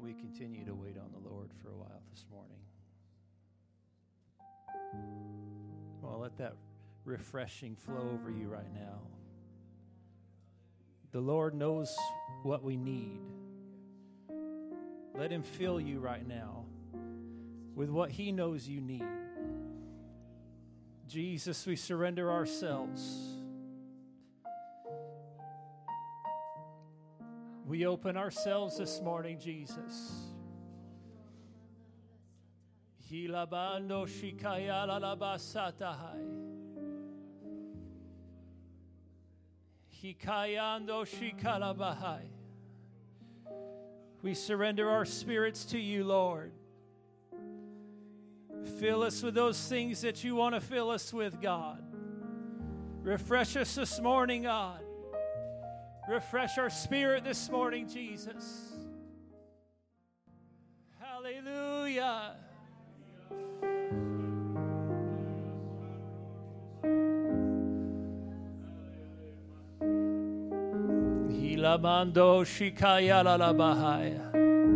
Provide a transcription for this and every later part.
we continue to wait on the Lord for a while this morning? Well, let that refreshing flow over you right now. The Lord knows what we need. Let Him fill you right now with what He knows you need. Jesus, we surrender ourselves. We open ourselves this morning, Jesus. Hilabando shikayala labasatahai. Hikayando shikalabahai. We surrender our spirits to you, Lord. Fill us with those things that you want to fill us with, God. Refresh us this morning, God. Refresh our spirit this morning, Jesus. Hallelujah. Hilamando shikayala labahaya.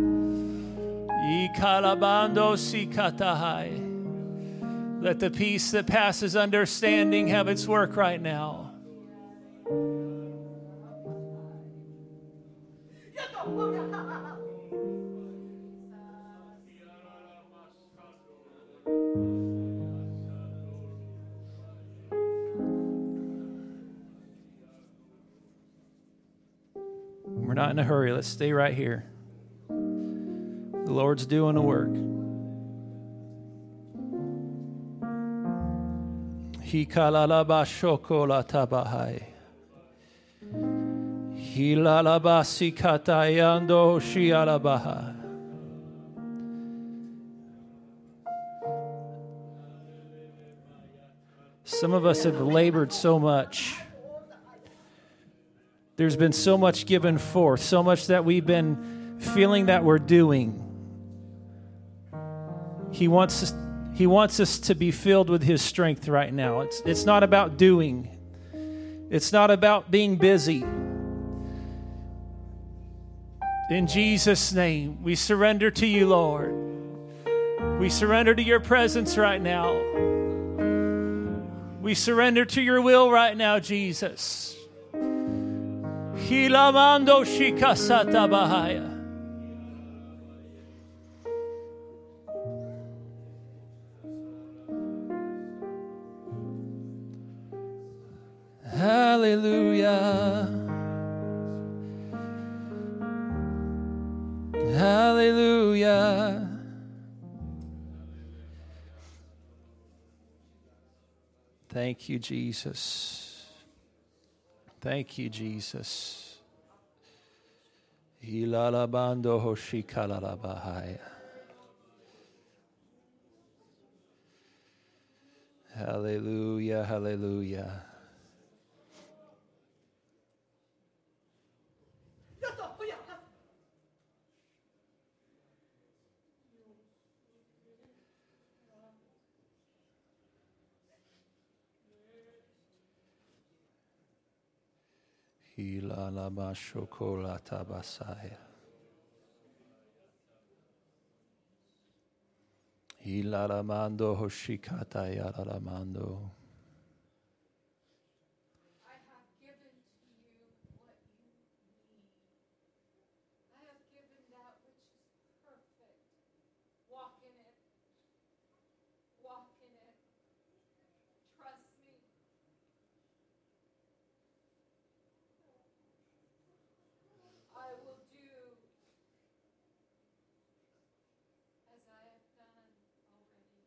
Ikalabando sikatahai. Let the peace that passes understanding have its work right now. We're not in a hurry. Let's stay right here. The Lord's doing a work. Hikalalaba shokola tabahai. Hilalaba sikatayando shialabaha. Some of us have labored so much. There's been so much given forth, so much that we've been feeling that we're doing. He wants us to be filled with His strength right now. It's not about doing. It's not about being busy. In Jesus' name, we surrender to you, Lord. We surrender to your presence right now. We surrender to your will right now, Jesus. Hilamando shikasata bahaya. Hallelujah. Hallelujah. Thank you, Jesus. Thank you, Jesus. Hilalabando hoshikalalabahaya. Hallelujah, hallelujah. Hilalaba shokola tabasaya. Hilalamando hoshikata yalalamando. I have given to you what you need. I have given that which is perfect. Walk in it. Walk in it. Trust me. I will do as I have done already.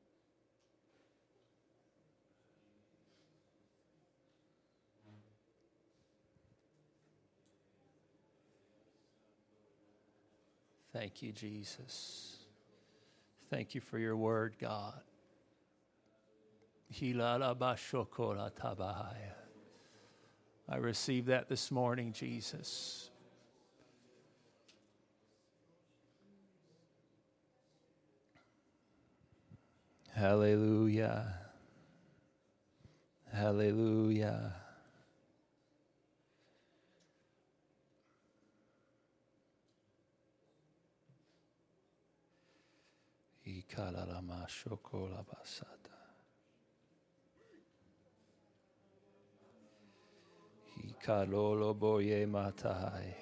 Thank you, Jesus. Thank you for your word, God. Hilalaba shokola tabahaya. I receive that this morning, Jesus. Hallelujah. Hallelujah. Ikalalama shokola basata. Ikalolo boye matai.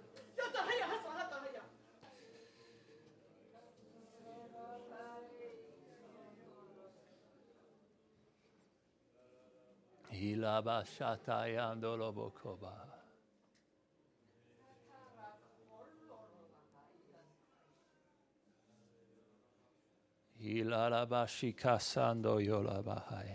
Hilaba shatayandolo bokoba. Hilalabashi kasando yolabahai.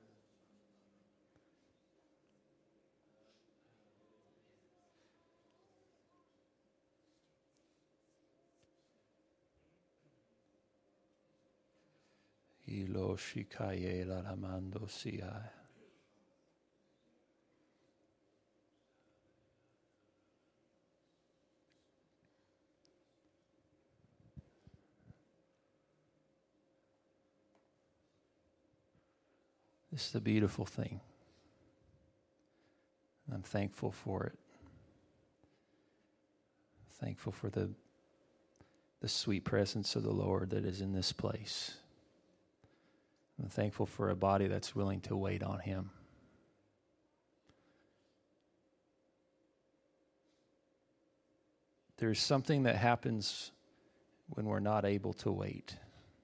Hilo shikaye lalamando siai. This is a beautiful thing. I'm thankful for it. Thankful for the sweet presence of the Lord that is in this place. I'm thankful for a body that's willing to wait on Him. There's something that happens when we're not able to wait.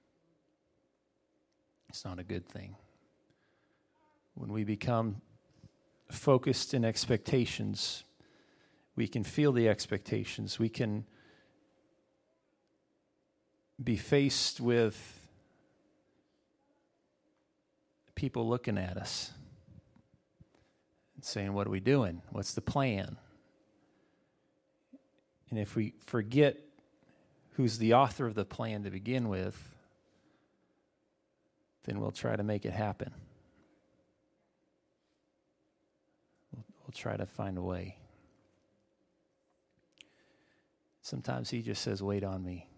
It's not a good thing. When we become focused in expectations, we can feel the expectations. We can be faced with people looking at us and saying, what are we doing? What's the plan? And if we forget who's the author of the plan to begin with, then we'll try to make it happen. We'll try to find a way. Sometimes He just says, wait on me.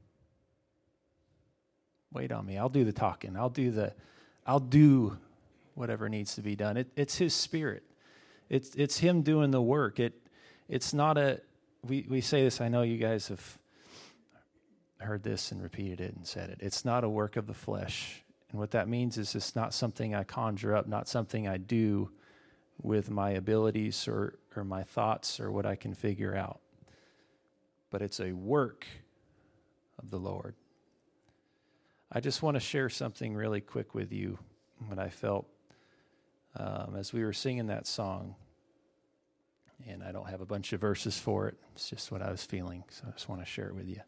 Wait on me. I'll do the talking. I'll do whatever needs to be done. It's His Spirit. It's Him doing the work. It's not we say this, I know you guys have heard this and repeated it and said it. It's not a work of the flesh. And what that means is it's not something I conjure up, not something I do with my abilities or my thoughts or what I can figure out. But it's a work of the Lord. I just want to share something really quick with you, what I felt as we were singing that song. And I don't have a bunch of verses for it. It's just what I was feeling, so I just want to share it with you.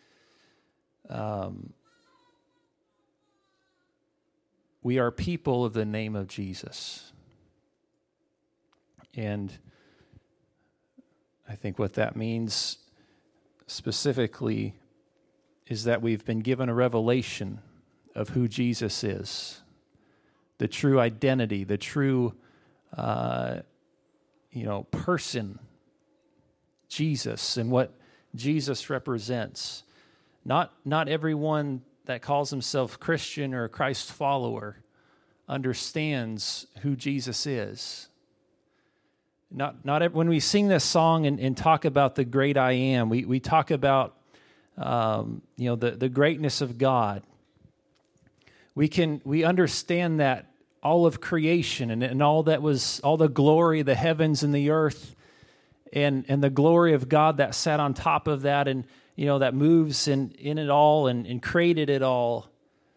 We are people of the name of Jesus. And I think what that means specifically is that we've been given a revelation of who Jesus is, the true identity, the true, person, Jesus, and what Jesus represents. Not everyone that calls himself Christian or a Christ follower understands who Jesus is. When we sing this song and talk about the great I am, we talk about the greatness of God. We understand that all of creation and all the glory, the heavens and the earth, and the glory of God that sat on top of that, and that moves in it all and created it all.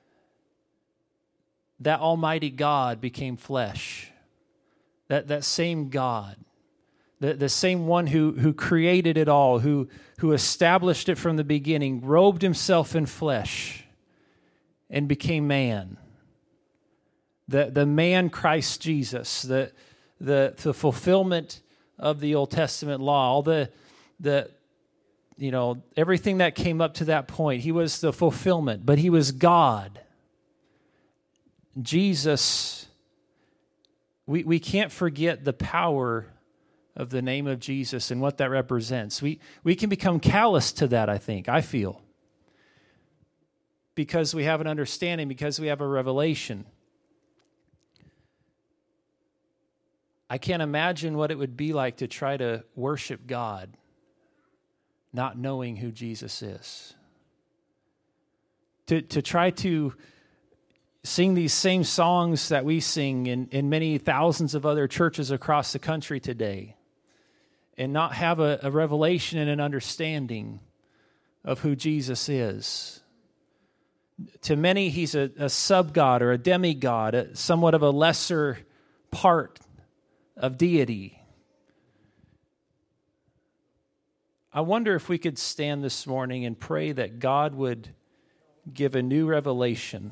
That Almighty God became flesh. That same God, the same one who created it all, who established it from the beginning, robed himself in flesh and became man. The man Christ Jesus, the fulfillment of the Old Testament law, all the everything that came up to that point. He was the fulfillment, but he was God. Jesus, we can't forget the power of the name of Jesus and what that represents. We can become callous to that, I feel. Because we have an understanding, because we have a revelation. I can't imagine what it would be like to try to worship God not knowing who Jesus is. to try to sing these same songs that we sing in many thousands of other churches across the country today and not have a revelation and an understanding of who Jesus is. To many, he's a sub-God or a demigod, somewhat of a lesser part of deity. I wonder if we could stand this morning and pray that God would give a new revelation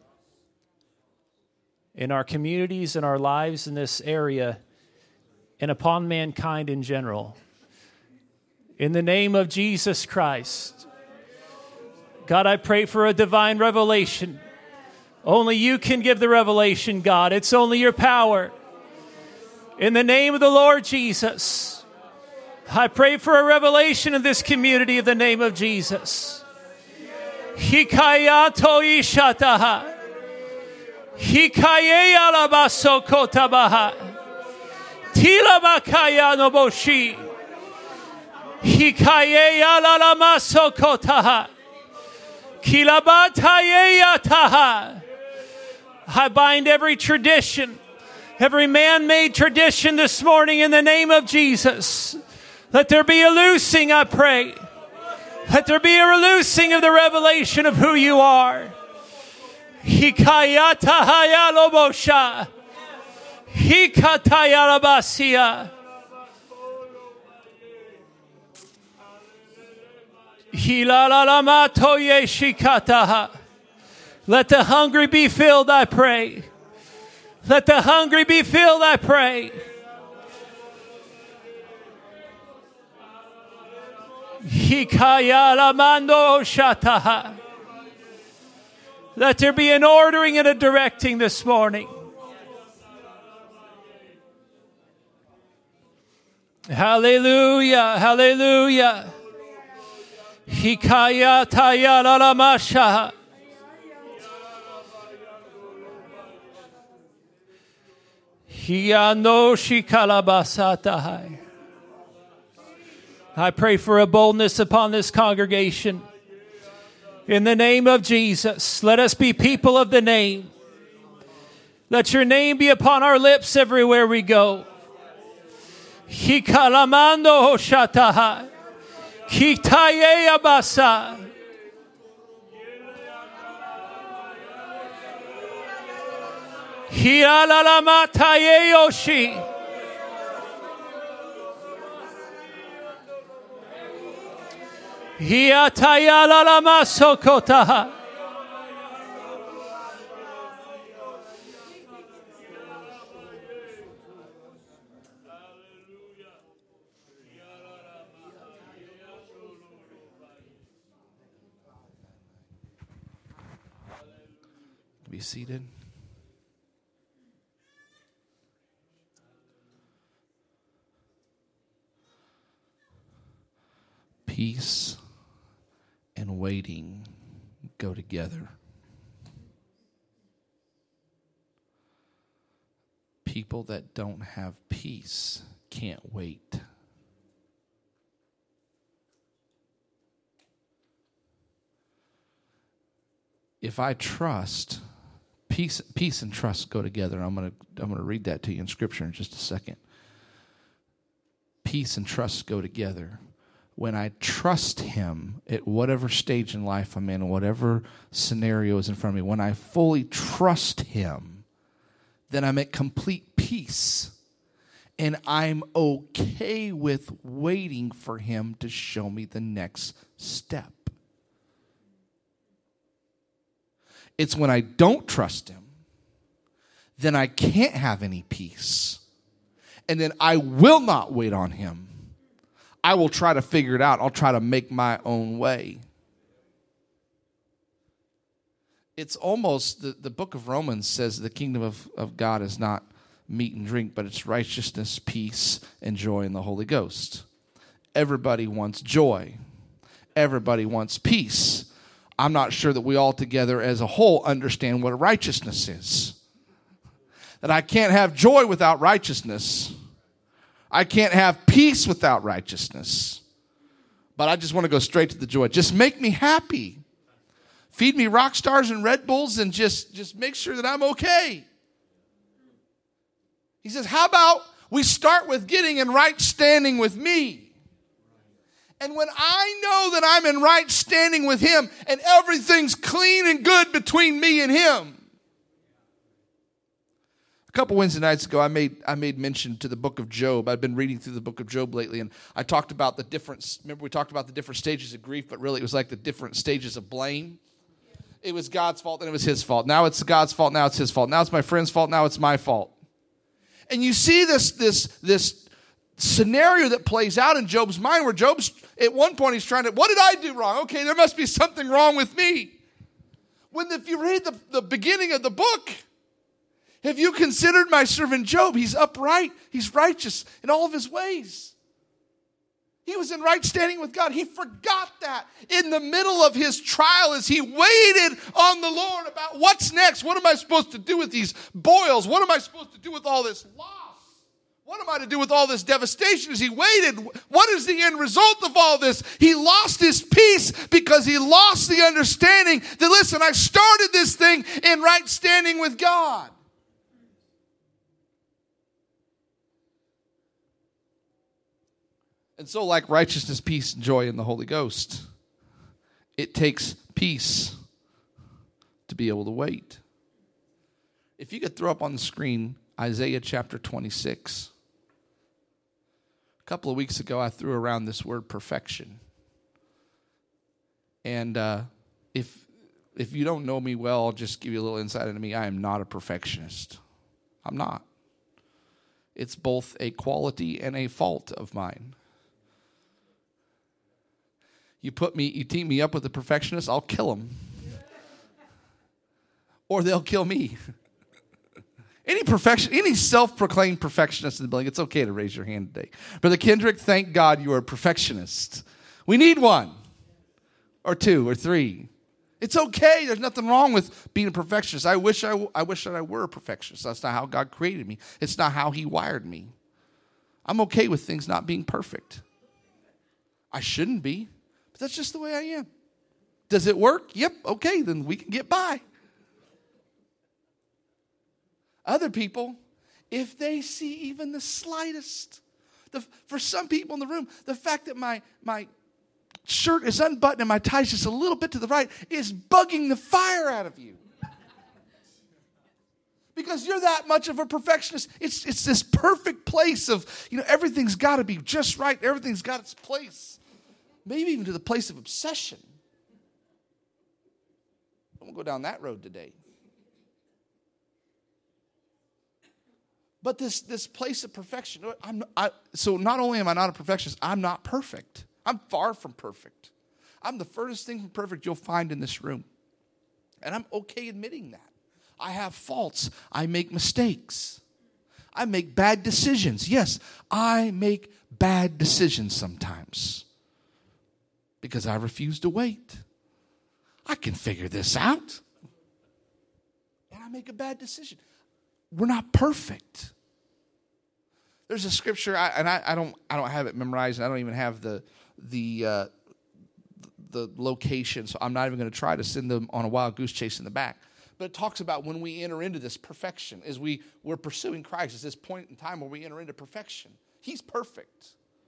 in our communities and our lives in this area and upon mankind in general. In the name of Jesus Christ, God, I pray for a divine revelation. Only you can give the revelation, God. It's only your power. In the name of the Lord Jesus, I pray for a revelation in this community in the name of Jesus. Hikayato ishataha. Hikaye alabaso kotabaha. Tilabakaya noboshi. Hikaye alalamaso kotaha. Kilabataye yataha. I bind every tradition, every man-made tradition this morning in the name of Jesus. Let there be a loosing, I pray. Let there be a loosing of the revelation of who you are. Hikayatahaya lobosha. Hikataya labasia. Hilalalamato yeshikataha. Let the hungry be filled, I pray. Let the hungry be filled, I pray. Hikayalamando shataha. Let there be an ordering and a directing this morning. Hallelujah, hallelujah. Hikayatayalamasha. Hiyano shikalabasatahai. I pray for a boldness upon this congregation. In the name of Jesus, let us be people of the name. Let your name be upon our lips everywhere we go. Hikalamando hoshataha. Kitaye abasa. Hialalamataye yoshi. Hiatayalalamasokota. Be seated. Peace and waiting go together. People that don't have peace can't wait. If I trust, peace and trust go together. I'm going to read that to you in Scripture in just a second. Peace and trust go together. When I trust him at whatever stage in life I'm in, whatever scenario is in front of me, when I fully trust him, then I'm at complete peace. And I'm okay with waiting for him to show me the next step. It's when I don't trust him, then I can't have any peace. And then I will not wait on him. I will try to figure it out. I'll try to make my own way. It's almost, the book of Romans says the kingdom of God is not meat and drink, but it's righteousness, peace, and joy in the Holy Ghost. Everybody wants joy. Everybody wants peace. I'm not sure that we all together as a whole understand what righteousness is. That I can't have joy without righteousness. I can't have peace without righteousness. But I just want to go straight to the joy. Just make me happy. feed me rock stars and Red Bulls and just make sure that I'm okay. He says, how about we start with getting in right standing with me? And when I know that I'm in right standing with him and everything's clean and good between me and him. A couple Wednesday nights ago, I made mention to the book of Job. I've been reading through the book of Job lately, and I talked about the different, remember we talked about the different stages of grief, but really it was like the different stages of blame. It was God's fault, then it was his fault. Now it's God's fault, now it's his fault. Now it's my friend's fault, now it's my fault. And you see this scenario that plays out in Job's mind where Job's, at one point he's trying to, what did I do wrong? Okay, there must be something wrong with me. If you read the beginning of the book, have you considered my servant Job? He's upright, he's righteous in all of his ways. He was in right standing with God. He forgot that in the middle of his trial as he waited on the Lord about what's next. What am I supposed to do with these boils? What am I supposed to do with all this loss? What am I to do with all this devastation? As he waited, what is the end result of all this? He lost his peace because he lost the understanding that, listen, I started this thing in right standing with God. And so, like righteousness, peace, and joy in the Holy Ghost, it takes peace to be able to wait. If you could throw up on the screen Isaiah chapter 26. A couple of weeks ago, I threw around this word perfection. And if you don't know me well, I'll just give you a little insight into me. I am not a perfectionist. I'm not. It's both a quality and a fault of mine. You team me up with a perfectionist, I'll kill them. Or they'll kill me. Any self-proclaimed perfectionist in the building, it's okay to raise your hand today. Brother Kendrick, thank God you are a perfectionist. We need one, or two, or three. It's okay. There's nothing wrong with being a perfectionist. I wish that I were a perfectionist. That's not how God created me. It's not how he wired me. I'm okay with things not being perfect. I shouldn't be, but that's just the way I am. Does it work? Yep. Okay, then we can get by. Other people, if they see even the slightest, for some people in the room, the fact that my shirt is unbuttoned and my tie's just a little bit to the right is bugging the fire out of you. Because you're that much of a perfectionist. It's this perfect place of, everything's got to be just right. Everything's got its place. Maybe even to the place of obsession. I won't go down that road today. But this place of perfection, so not only am I not a perfectionist, I'm not perfect. I'm far from perfect. I'm the furthest thing from perfect you'll find in this room. And I'm okay admitting that. I have faults. I make mistakes. I make bad decisions. Yes, I make bad decisions sometimes. Because I refuse to wait. I can figure this out. And I make a bad decision. We're not perfect. There's a scripture, I don't have it memorized, and I don't even have the location, so I'm not even going to try to send them on a wild goose chase in the back. But it talks about when we enter into this perfection, as we're pursuing Christ, it's this point in time where we enter into perfection. He's perfect.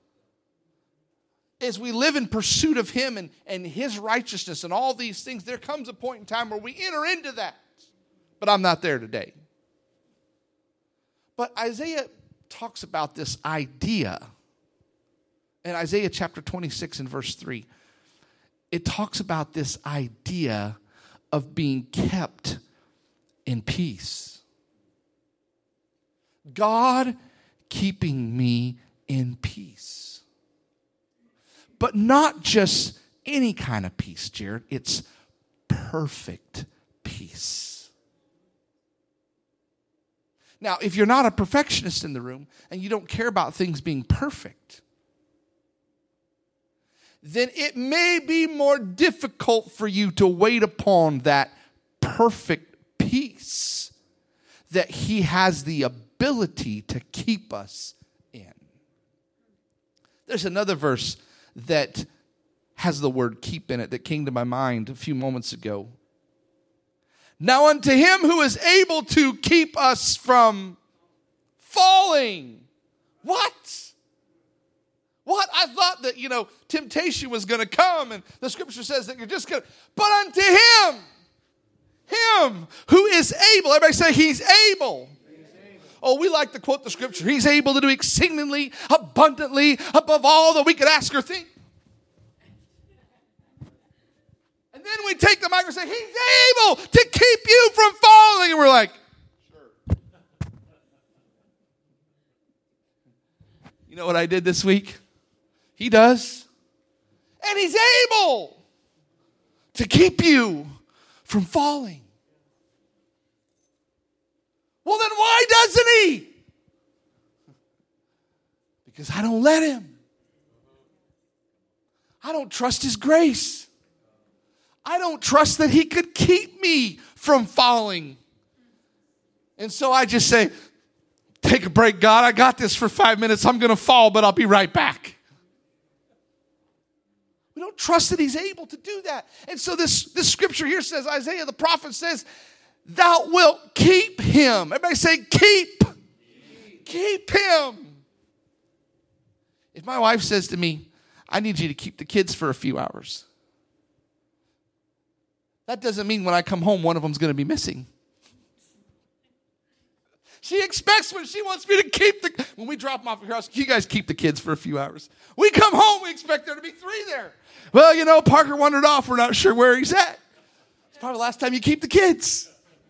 As we live in pursuit of him and his righteousness and all these things, there comes a point in time where we enter into that. But I'm not there today. But Isaiah talks about this idea. In Isaiah chapter 26 and verse 3, it talks about this idea of being kept in peace. God keeping me in peace. But not just any kind of peace, Jared. It's perfect peace. Now, if you're not a perfectionist in the room and you don't care about things being perfect, then it may be more difficult for you to wait upon that perfect peace that he has the ability to keep us in. There's another verse that has the word keep in it that came to my mind a few moments ago. Now unto him who is able to keep us from falling. What? What? I thought that, temptation was going to come, and the scripture says that you're just going to, but unto him who is able. Everybody say, he's able. Oh, we like to quote the scripture. He's able to do exceedingly, abundantly, above all that we could ask or think. And then we take the mic and say, he's able to keep you from falling. And we're like, sure. You know what I did this week? He does. And he's able to keep you from falling. Well, then why doesn't he? Because I don't let him. I don't trust his grace. I don't trust that he could keep me from falling. And so I just say, take a break, God. I got this for 5 minutes. I'm going to fall, but I'll be right back. We don't trust that he's able to do that. And so this scripture here says, Isaiah the prophet says, thou wilt keep him. Everybody say, keep. Keep him. If my wife says to me, I need you to keep the kids for a few hours, that doesn't mean when I come home, one of them's going to be missing. She expects when she wants me to when we drop them off at her house, you guys keep the kids for a few hours. We come home, we expect there to be 3 there. Well, Parker wandered off. We're not sure where he's at. It's probably the last time you keep the kids.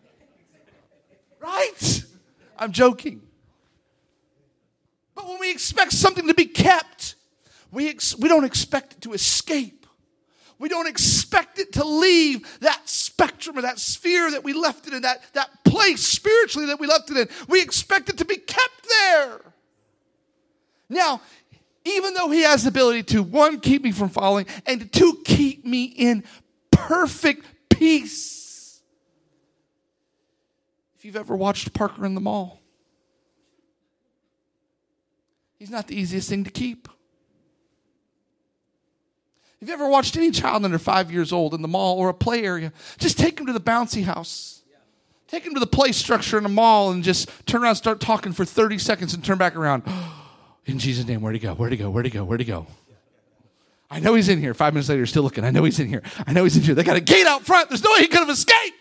Right? I'm joking. But when we expect something to be kept, we don't expect it to escape. We don't expect it to leave that spectrum or that sphere that we left it in, that place spiritually that we left it in. We expect it to be kept there. Now, even though he has the ability to, 1, keep me from falling, and 2, keep me in perfect peace. If you've ever watched Parker in the mall, he's not the easiest thing to keep. If you ever watched any child under 5 years old in the mall or a play area, just take him to the bouncy house. Take him to the play structure in the mall and just turn around and start talking for 30 seconds and turn back around. In Jesus' name, where'd he go? Where'd he go? Where'd he go? Where'd he go? I know he's in here. 5 minutes later, you're still looking. I know he's in here. I know he's in here. They got a gate out front. There's no way he could have escaped.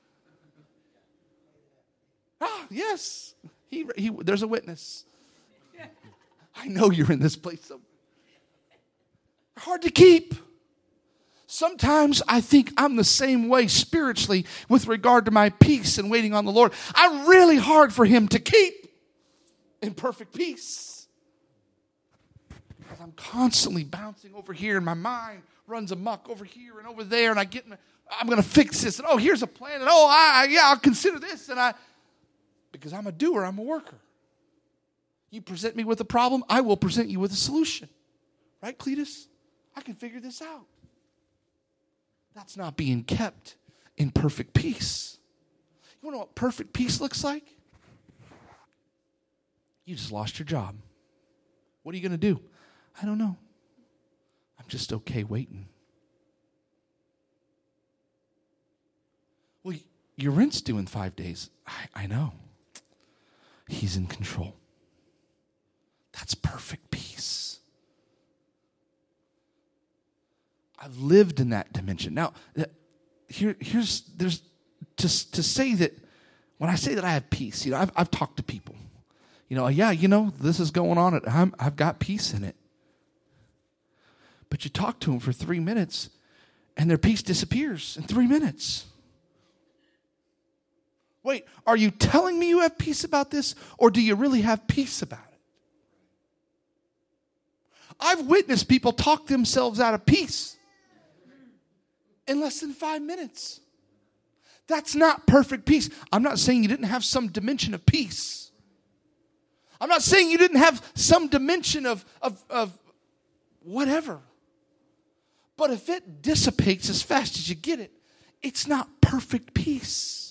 Ah, yes. There's a witness. I know you're in this place somewhere. Hard to keep. Sometimes I think I'm the same way spiritually with regard to my peace and waiting on the Lord. I'm really hard for him to keep in perfect peace. Because I'm constantly bouncing over here and my mind runs amok over here and over there, and I'm going to fix this, and here's a plan, and I'll consider this, because I'm a doer, I'm a worker. You present me with a problem, I will present you with a solution. Right, Cletus? I can figure this out. That's not being kept in perfect peace. You want to know what perfect peace looks like? You just lost your job. What are you going to do? I don't know. I'm just okay waiting. Well, your rent's due in 5 days. I know. He's in control. That's perfect peace. I've lived in that dimension. Now, there's to say that when I say that I have peace, I've talked to people. This is going on at home. I've got peace in it. But you talk to them for 3 minutes, and their peace disappears in 3 minutes. Wait, are you telling me you have peace about this, or do you really have peace about it? I've witnessed people talk themselves out of peace in less than 5 minutes. That's not perfect peace. I'm not saying you didn't have some dimension of peace. I'm not saying you didn't have some dimension of whatever. But if it dissipates as fast as you get it, it's not perfect peace.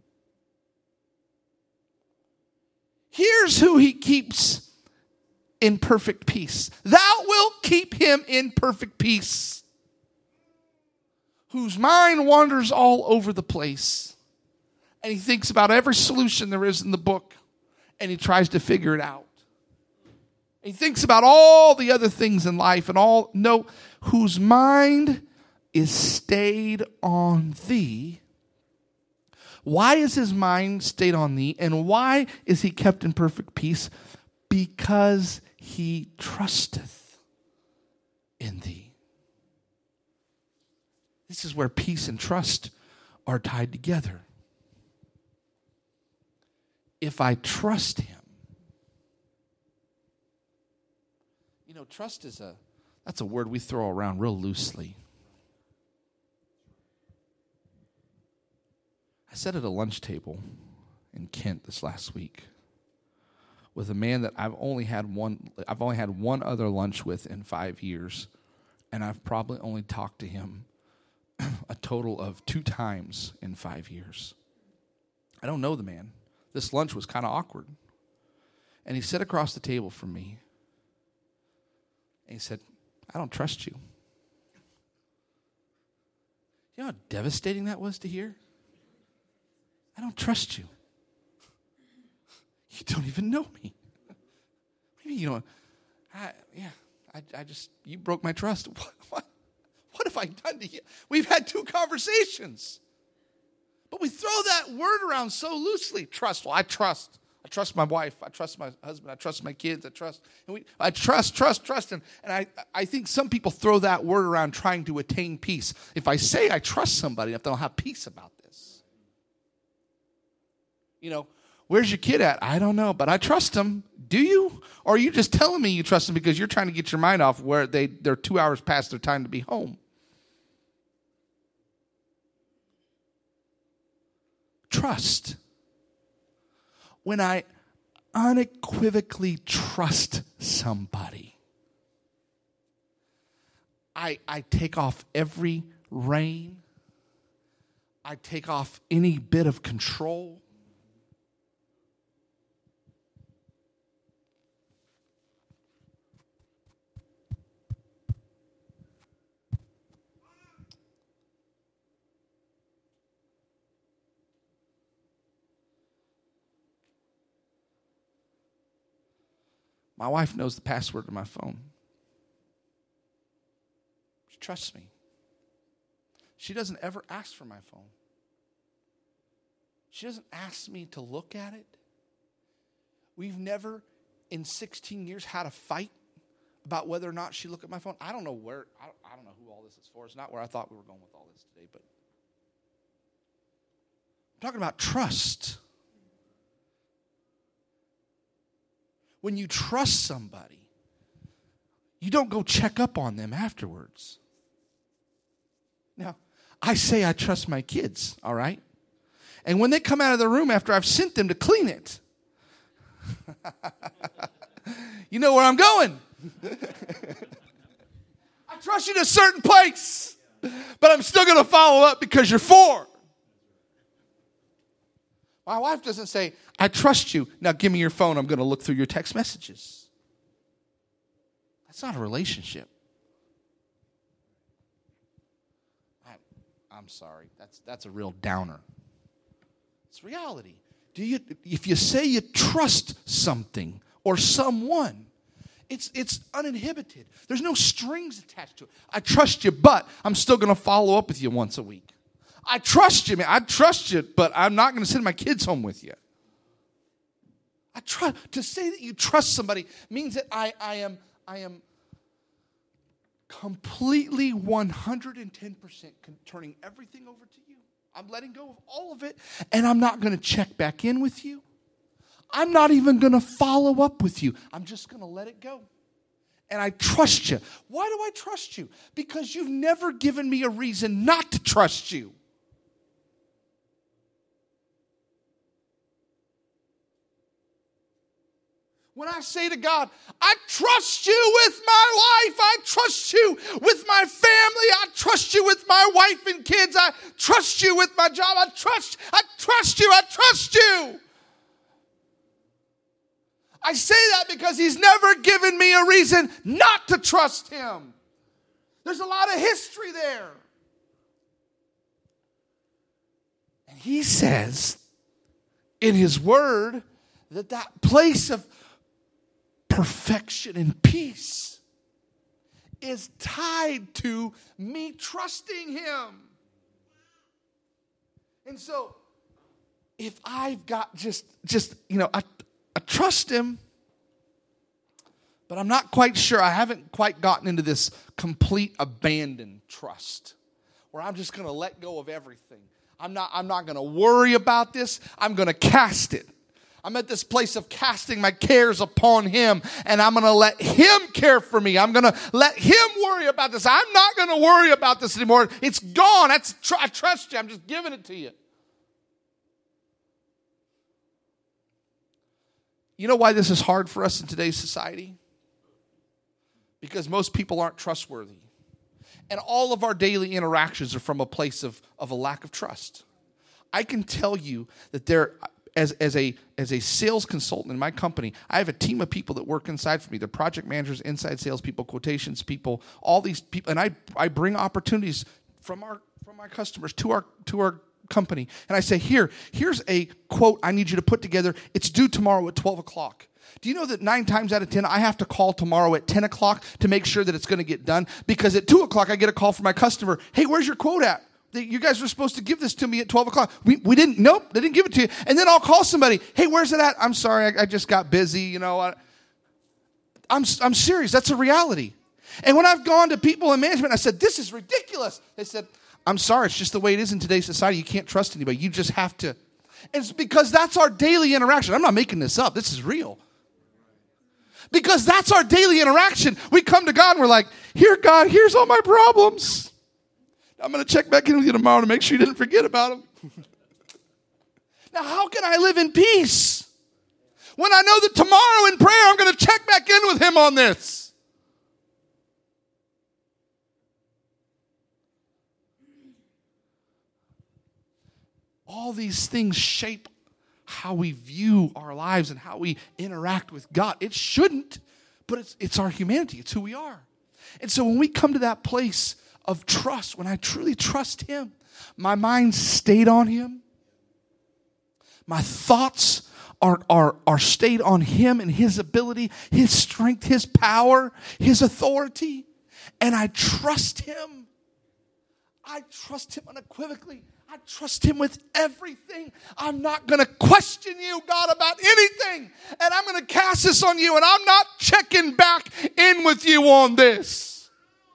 Here's who he keeps in perfect peace. Thou wilt keep him in perfect peace, whose mind wanders all over the place. And he thinks about every solution there is in the book, and he tries to figure it out. He thinks about all the other things in life and whose mind is stayed on thee. Why is his mind stayed on thee? And why is he kept in perfect peace? Because he trusteth in thee. This is where peace and trust are tied together. If I trust him. You know, trust that's a word we throw around real loosely. I sat at a lunch table in Kent this last week with a man that I've only had one other lunch with in 5 years, and I've probably only talked to him a total of 2 times in 5 years. I don't know the man. This lunch was kind of awkward. And he sat across the table from me, and he said, I don't trust you. You know how devastating that was to hear? I don't trust you. You don't even know me. Maybe you don't. I just, you broke my trust. What have I done to you? We've had 2 conversations. But we throw that word around so loosely. Trust. Well, I trust. I trust my wife. I trust my husband. I trust my kids. I trust. I trust. And I think some people throw that word around trying to attain peace. If I say I trust somebody, if they'll have peace about this. You know, where's your kid at? I don't know, but I trust him. Do you? Or are you just telling me you trust him because you're trying to get your mind off where they're 2 hours past their time to be home? Trust. When I unequivocally trust somebody, I take off every rein. I take off any bit of control. My wife knows the password to my phone. She trusts me. She doesn't ever ask for my phone. She doesn't ask me to look at it. We've never, in 16 years, had a fight about whether or not she looked at my phone. I don't know I don't know who all this is for. It's not where I thought we were going with all this today, but I'm talking about trust. When you trust somebody, you don't go check up on them afterwards. Now, I say I trust my kids, all right? And when they come out of the room after I've sent them to clean it, you know where I'm going. I trust you to a certain place, but I'm still going to follow up because you're 4. My wife doesn't say, I trust you. Now give me your phone. I'm going to look through your text messages. That's not a relationship. I'm sorry. That's a real downer. It's reality. If you say you trust something or someone, it's uninhibited. There's no strings attached to it. I trust you, but I'm still going to follow up with you once a week. I trust you, man. I trust you, but I'm not going to send my kids home with you. To say that you trust somebody means that I am completely 110% turning everything over to you. I'm letting go of all of it, and I'm not going to check back in with you. I'm not even going to follow up with you. I'm just going to let it go. And I trust you. Why do I trust you? Because you've never given me a reason not to trust you. When I say to God, I trust you with my life, I trust you with my family, I trust you with my wife and kids, I trust you with my job, I trust you. I say that because he's never given me a reason not to trust him. There's a lot of history there. And he says in His Word that place of perfection and peace is tied to me trusting Him. And so, if I've got I trust Him, but I'm not quite sure. I haven't quite gotten into this complete abandoned trust where I'm just going to let go of everything. I'm not going to worry about this. I'm going to cast it. I'm at this place of casting my cares upon Him, and I'm going to let Him care for me. I'm going to let Him worry about this. I'm not going to worry about this anymore. It's gone. I trust You. I'm just giving it to You. You know why this is hard for us in today's society? Because most people aren't trustworthy. And all of our daily interactions are from a place of a lack of trust. I can tell you that as a sales consultant in my company, I have a team of people that work inside for me. They're project managers, inside sales people, quotations people, all these people. And I bring opportunities from my customers to our company. And I say, here's a quote I need you to put together. It's due tomorrow at 12 o'clock. Do you know that 9 times out of 10, I have to call tomorrow at 10 o'clock to make sure that it's going to get done? Because at 2 o'clock, I get a call from my customer. Hey, where's your quote at? You guys were supposed to give this to me at 12 o'clock. We didn't. Nope, they didn't give it to you. And then I'll call somebody. Hey, where's it at? I'm sorry, I just got busy. I'm serious. That's a reality. And when I've gone to people in management, I said, this is ridiculous. They said, I'm sorry, it's just the way it is in today's society. You can't trust anybody. You just have to. And it's because that's our daily interaction. I'm not making this up. This is real. Because that's our daily interaction. We come to God and we're like, here, God, here's all my problems. I'm going to check back in with you tomorrow to make sure you didn't forget about them. Now, how can I live in peace when I know that tomorrow in prayer I'm going to check back in with Him on this? All these things shape how we view our lives and how we interact with God. It shouldn't, but it's our humanity. It's who we are. And so when we come to that place of trust, when I truly trust Him, my mind stayed on Him. My thoughts are stayed on Him and His ability, His strength, His power, His authority. And I trust Him. I trust Him unequivocally. I trust Him with everything. I'm not going to question You, God, about anything. And I'm going to cast this on You. And I'm not checking back in with You on this.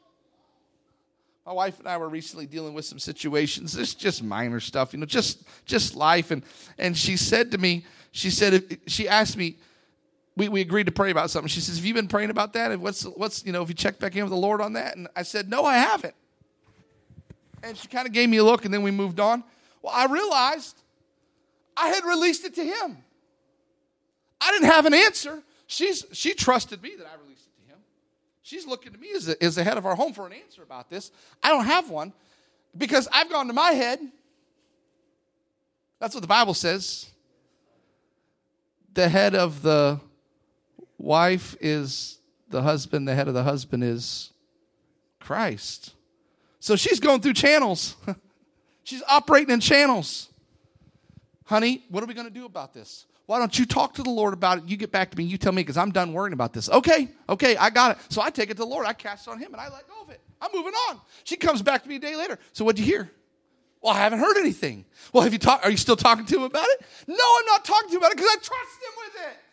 My wife and I were recently dealing with some situations. It's just minor stuff, just life. And she said to me, she asked me, we agreed to pray about something. She says, have you been praying about that? And what's if you check back in with the Lord on that? And I said, no, I haven't. And she kind of gave me a look, and then we moved on. Well, I realized I had released it to Him. I didn't have an answer. She trusted me that I released it to Him. She's looking to me as the head of our home for an answer about this. I don't have one because I've gone to my head. That's what the Bible says. The head of the wife is the husband. The head of the husband is Christ. So she's going through channels. She's operating in channels. Honey, what are we going to do about this? Why don't you talk to the Lord about it? You get back to me. You tell me because I'm done worrying about this. Okay, I got it. So I take it to the Lord. I cast it on Him and I let go of it. I'm moving on. She comes back to me a day later. So what'd you hear? Well, I haven't heard anything. Well, are you still talking to Him about it? No, I'm not talking to Him about it because I trust Him with it.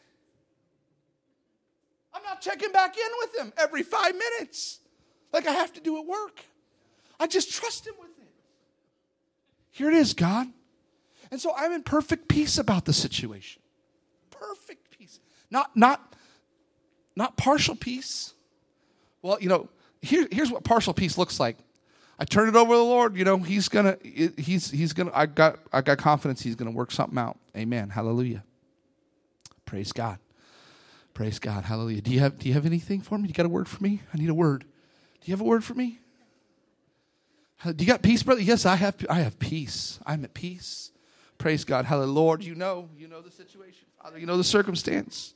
I'm not checking back in with Him every 5 minutes like I have to do at work. I just trust Him with it. Here it is, God. And so I'm in perfect peace about the situation. Perfect peace. Not partial peace. Well, here's what partial peace looks like. I turn it over to the Lord. He's gonna. I got confidence He's gonna work something out. Amen. Hallelujah. Praise God. Praise God. Hallelujah. Do you have anything for me? You got a word for me? I need a word. Do you have a word for me? Do you got peace, brother? Yes, I have peace. I'm at peace. Praise God. Hallelujah. Lord, you know the situation. Father, you know the circumstance.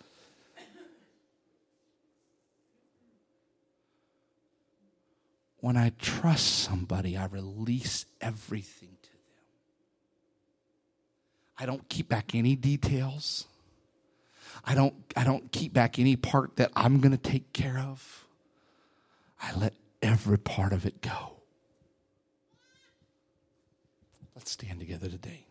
When I trust somebody, I release everything to them. I don't keep back any details. I don't keep back any part that I'm going to take care of. I let every part of it go. Let's stand together today.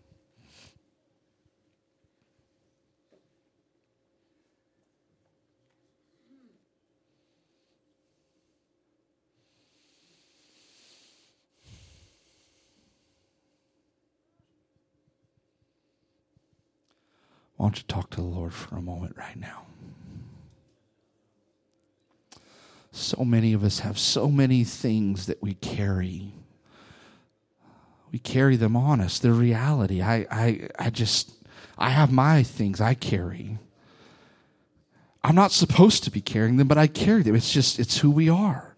Why don't you talk to the Lord for a moment right now? So many of us have so many things that we carry. We carry them on us. They're reality. I have my things I carry. I'm not supposed to be carrying them, but I carry them. It's who we are.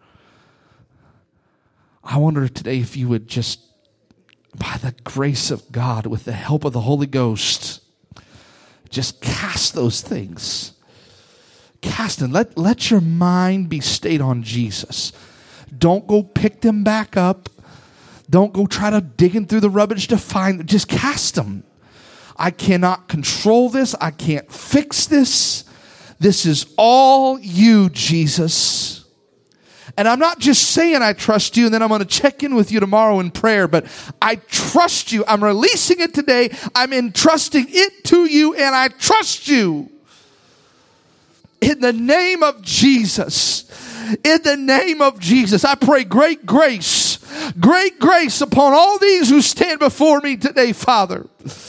I wonder today if you would just, by the grace of God, with the help of the Holy Ghost, just cast those things. Cast them. Let your mind be stayed on Jesus. Don't go pick them back up. Don't go try to digging through the rubbish to find them. Just cast them. I cannot control this. I can't fix this. This is all you, Jesus. And I'm not just saying I trust you and then I'm going to check in with you tomorrow in prayer, but I trust you. I'm releasing it today. I'm entrusting it to you and I trust you. In the name of Jesus. In the name of Jesus. I pray great grace upon all these who stand before me today, Father.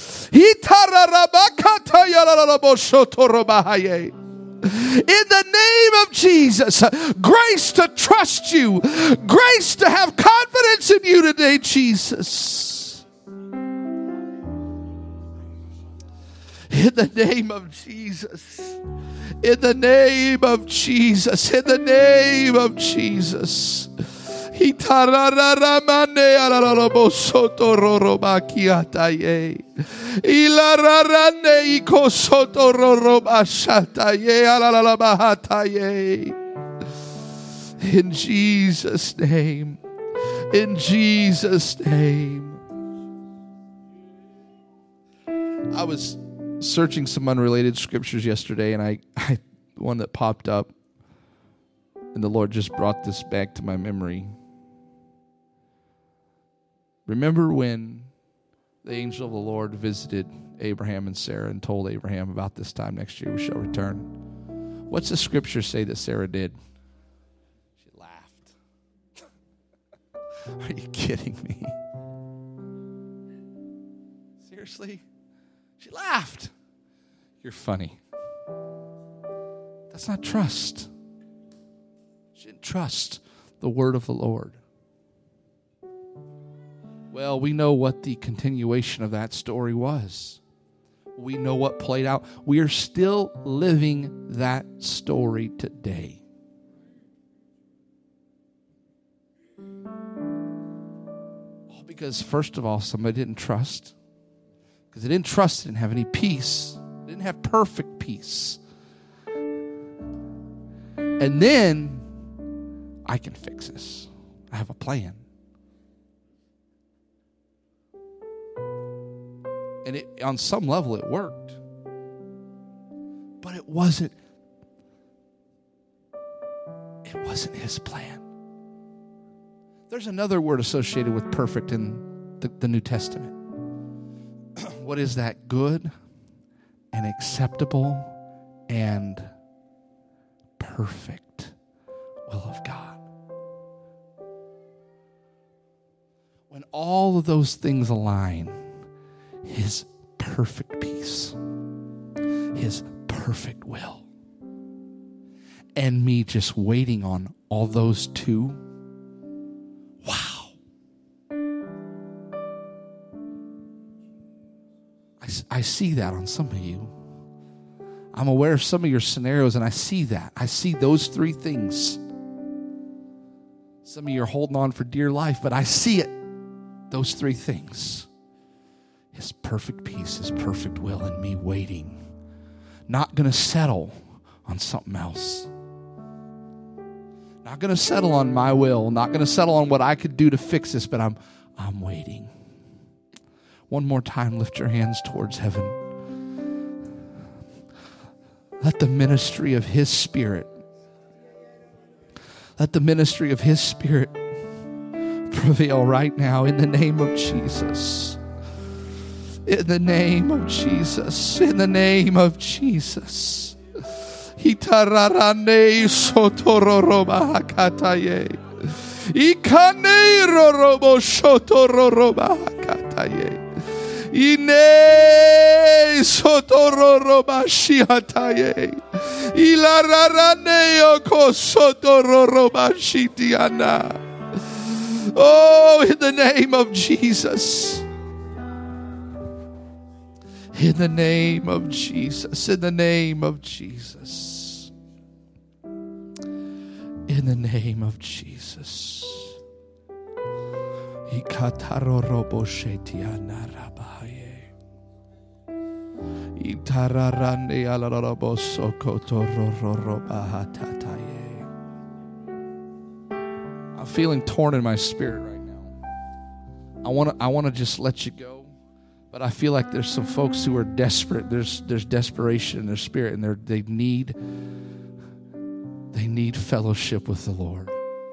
In the name of Jesus, grace to trust you, grace to have confidence in you today, Jesus. In the name of Jesus, in the name of Jesus, in the name of Jesus. In Jesus' name. In Jesus' name. I was searching some unrelated scriptures yesterday, and I one that popped up, and the Lord just brought this back to my memory. Remember when the angel of the Lord visited Abraham and Sarah and told Abraham, about this time next year we shall return? What's the scripture say that Sarah did? She laughed. Are you kidding me? Seriously? She laughed. You're funny. That's not trust. She didn't trust the word of the Lord. Well, we know what the continuation of that story was. We know what played out. We are still living that story today. All because, first of all, somebody didn't trust. Because they didn't trust, they didn't have any peace. They didn't have perfect peace. And then, I can fix this. I have a plan. And on some level it worked. But it wasn't his plan. There's another word associated with perfect in the New Testament. What is that? Good and acceptable and perfect will of God. When all of those things align, His perfect peace, His perfect will, and me just waiting on all those two. Wow. I see that on some of you. I'm aware of some of your scenarios, and I see that. I see those three things. Some of you are holding on for dear life, but I see it. Those three things. His perfect peace, His perfect will, and me waiting. Not going to settle on something else. Not going to settle on my will. Not going to settle on what I could do to fix this, but I'm waiting. One more time, lift your hands towards heaven. Let the ministry of His Spirit, let the ministry of His Spirit prevail right now in the name of Jesus. In the name of Jesus. In the name of Jesus. Hitararane sotororoba hakataye. Ikane rorobo sotororoba hakataye. Ine sotororoba shiataye. Ilararane yoko sotororoba shitiana. Oh, in the name of Jesus. In the name of Jesus. In the name of Jesus. In the name of Jesus. Ikataro robo shetiana rabaye. Itararande alarabo sokotoro robahatataye. I'm feeling torn in my spirit right now. I want to just let you go, but I feel like there's some folks who are desperate. There's desperation in their spirit, and they need fellowship with the Lord.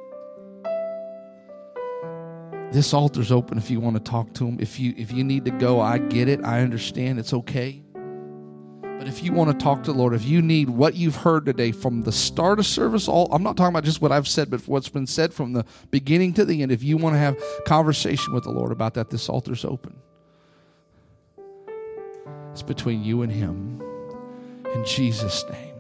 This altar's open if you want to talk to Him. If you need to go, I get it. I understand. It's okay. But if you want to talk to the Lord, if you need what you've heard today from the start of service, I'm not talking about just what I've said, but what's been said from the beginning to the end. If you want to have conversation with the Lord about that, this altar's open. It's between you and Him. In Jesus' name.